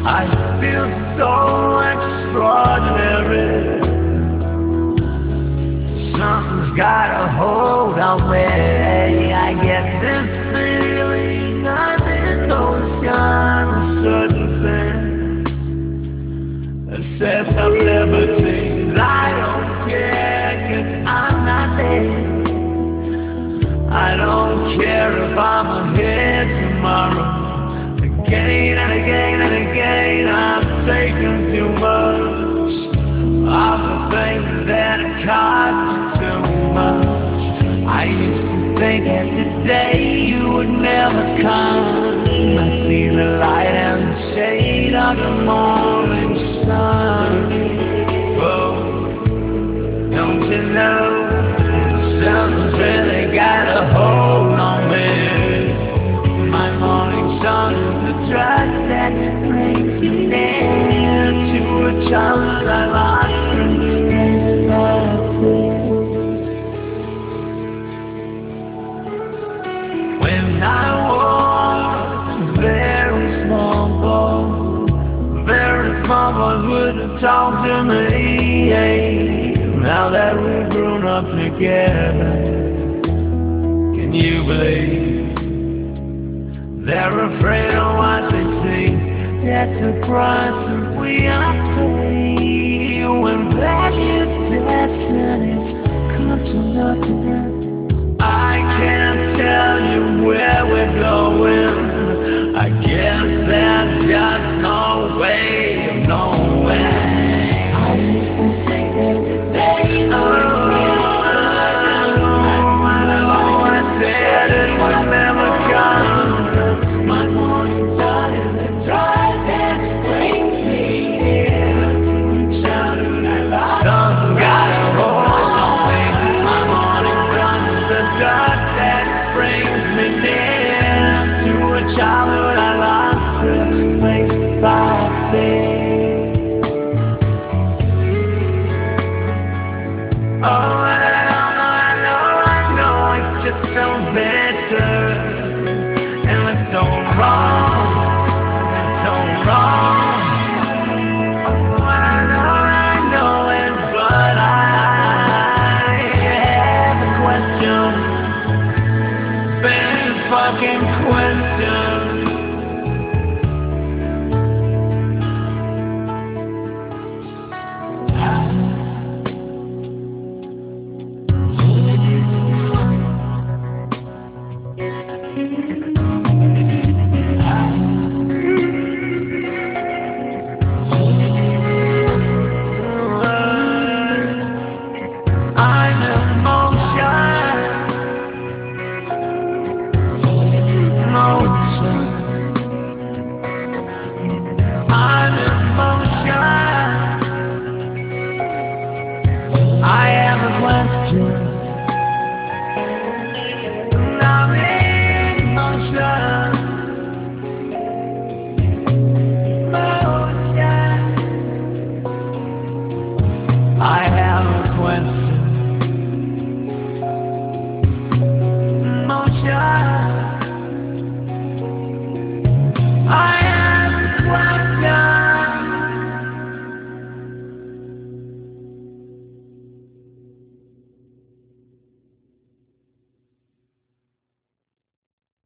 I feel so extraordinary. Something's got a hold on me. I get this feeling I'm in ocean, a certain thing. A sense of liberty. I don't care, 'cause I'm not there. I don't care if I'm here tomorrow. Again and again and again, I've taken too much of the things that cost you too much. I used to think that today you would never come. I see the light and the shade of the morning sun. Oh, don't you know, something's really got a hold on me. My morning sun is the drug that brings me near to a child I lost from space by space. When I was a very small boy, very small boys wouldn't talk to me. Now that we've grown up together, can you believe? They're afraid of what they see. That's the price that we are paying. When black is destinies come to nothing, I can't tell you where we're going. I guess there's just no way of knowing. I used to think that today I said it would never come. My morning sun is the drive that brings me here to childhood I lost. Something got a hold on me. My morning sun is the dark that brings me near to a childhood I lost, replaced by fear. Oh, I know, it's just so bitter. And it's so wrong, Oh, I know it, but I have a question. Big fucking question.